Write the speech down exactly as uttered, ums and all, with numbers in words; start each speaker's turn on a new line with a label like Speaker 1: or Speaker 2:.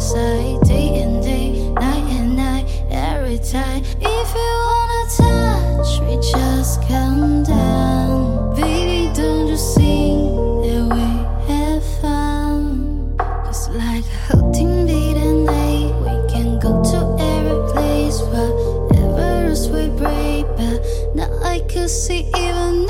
Speaker 1: side, day and day, night and night, every time. If you wanna touch me, just come down. Baby, don't you see that we have fun? Just like hunting day and night, we can go to every place, whatever else we break. But now I could see even